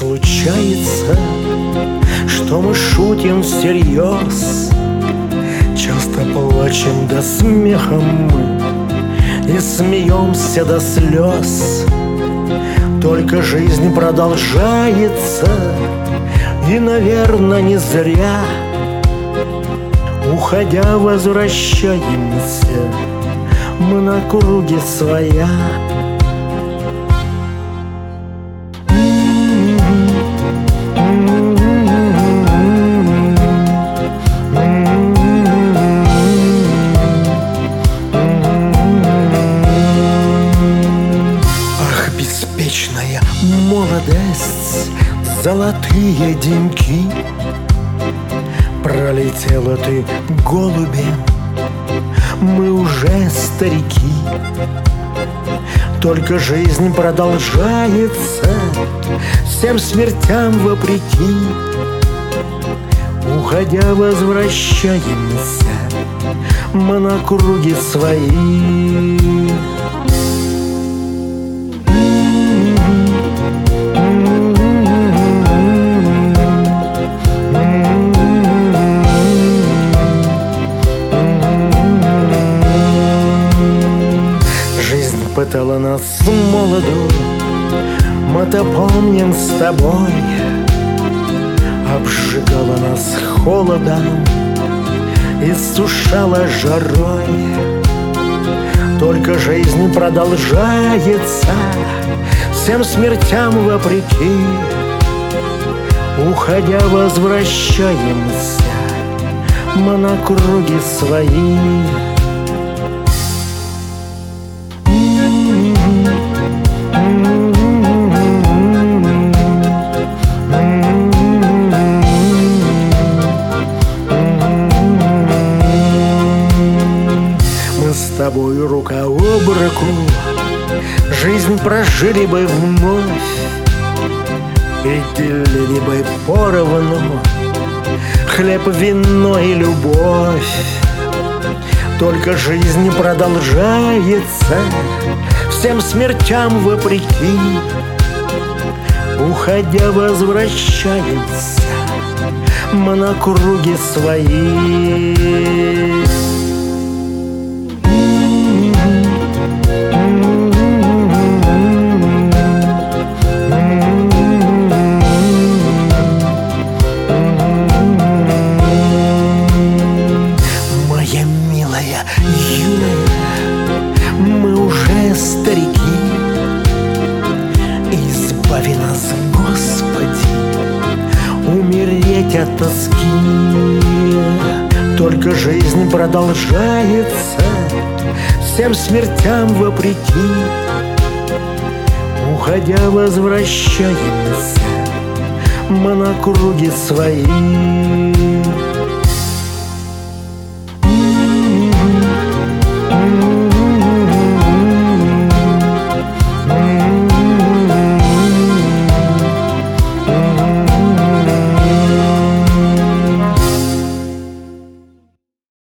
случается, что мы шутим всерьез. Часто плачем до смеха мы и смеемся до слез. Только жизнь продолжается, и, наверное, не зря. Уходя, возвращаемся мы на круге своя. Ах, беспечная молодость, золотые деньки. Пролетела ты голубем, мы уже старики. Только жизнь продолжается, всем смертям вопреки. Уходя, возвращаемся мы на круги свои. Пытала нас молоду, мы-то помним с тобой. Обжигала нас холодом, иссушала жарой. Только жизнь продолжается, всем смертям вопреки. Уходя, возвращаемся мы на круги свои. С тобою рука об руку жизнь прожили бы вновь и делили бы поровну хлеб, вино и любовь. Только жизнь продолжается, всем смертям вопреки. Уходя, возвращаемся мы на круги свои. Мы уже старики, избави нас, Господи, умереть от тоски. Только жизнь продолжается, всем смертям вопреки. Уходя, возвращаемся мы на круги свои.